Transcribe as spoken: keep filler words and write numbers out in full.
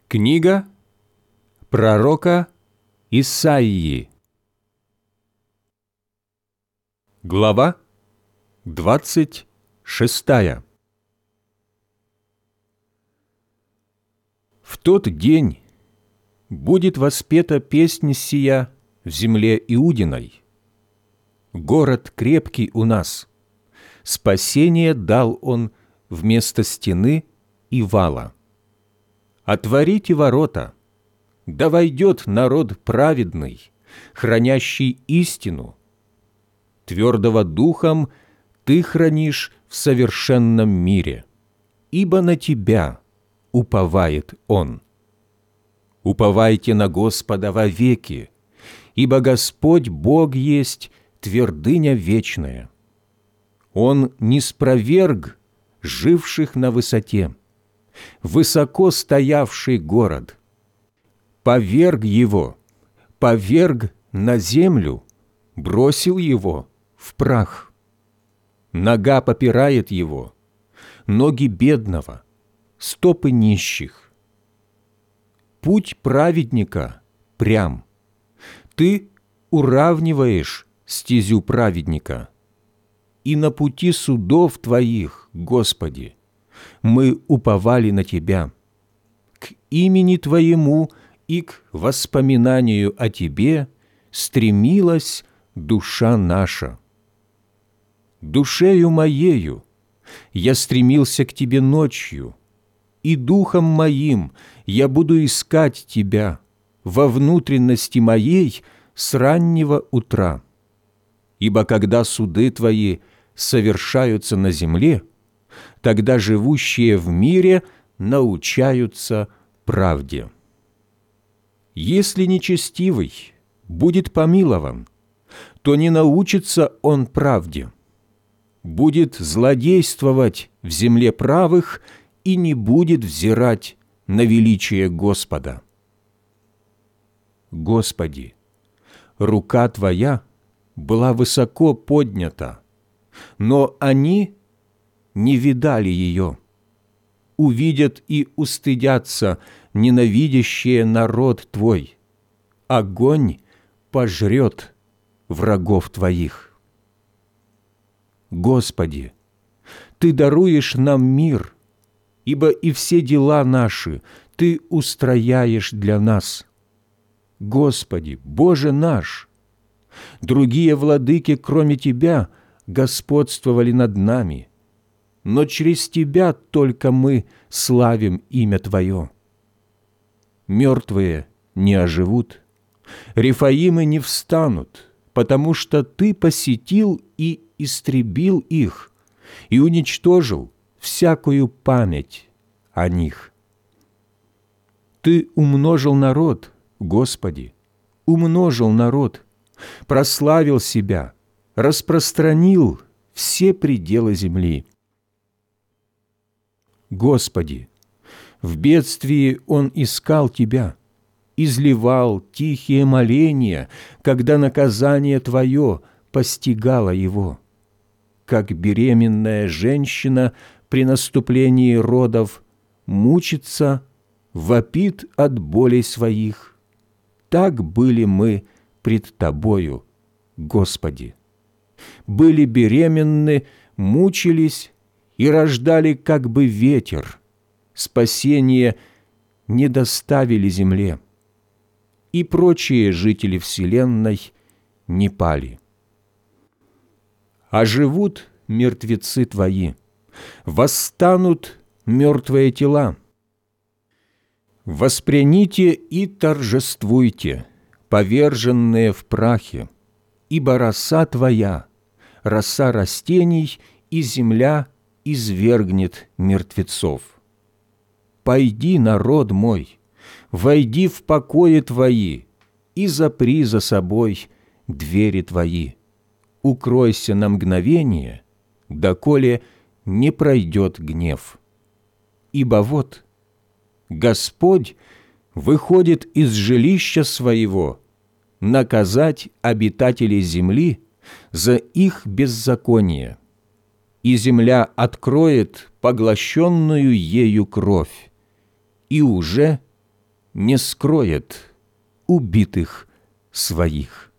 Книга пророка Исаии. Глава двадцать шестая. В тот день будет воспета песнь сия в земле Иудиной. Город крепкий у нас, спасение дал он вместо стены и вала. Отворите ворота, да войдет народ праведный, хранящий истину. Твердого духом ты хранишь в совершенном мире, ибо на тебя уповает он. Уповайте на Господа вовеки, ибо Господь Бог есть твердыня вечная. Он ниспроверг живших на высоте, высоко стоявший город, поверг его, поверг на землю, бросил его в прах. Нога попирает его, ноги бедного, стопы нищих. Путь праведника прям, ты уравниваешь стезю праведника. И на пути судов твоих, Господи, мы уповали на Тебя. К имени Твоему и к воспоминанию о Тебе стремилась душа наша. Душею моею я стремился к Тебе ночью, и духом моим я буду искать Тебя во внутренности моей с раннего утра. Ибо когда суды Твои совершаются на земле, тогда живущие в мире научаются правде. Если нечестивый будет помилован, то не научится он правде. Будет злодействовать в земле правых и не будет взирать на величие Господа. Господи, рука Твоя была высоко поднята, но они не видали ее. Увидят и устыдятся ненавидящие народ Твой. Огонь пожрет врагов Твоих. Господи, Ты даруешь нам мир, ибо и все дела наши Ты устрояешь для нас. Господи, Боже наш, другие владыки, кроме Тебя, господствовали над нами, но через Тебя только мы славим имя Твое. Мертвые не оживут, рефаимы не встанут, потому что Ты посетил и истребил их и уничтожил всякую память о них. Ты умножил народ, Господи, умножил народ, прославил себя, распространил все пределы земли. Господи, в бедствии он искал Тебя, изливал тихие моления, когда наказание Твое постигало его, как беременная женщина при наступлении родов мучится, вопит от болей своих. Так были мы пред Тобою, Господи. Были беременны, мучились и рождали как бы ветер, спасение не доставили земле, и прочие жители вселенной не пали. Оживут мертвецы Твои, восстанут мертвые тела. Воспряните и торжествуйте, поверженные в прахе, ибо роса Твоя, роса растений, и земля извергнет мертвецов. Пойди, народ мой, войди в покои Твои и запри за собой двери Твои. Укройся на мгновение, доколе не пройдет гнев. Ибо вот Господь выходит из жилища Своего наказать обитателей земли за их беззаконие, и земля откроет поглощенную ею кровь, и уже не скроет убитых своих».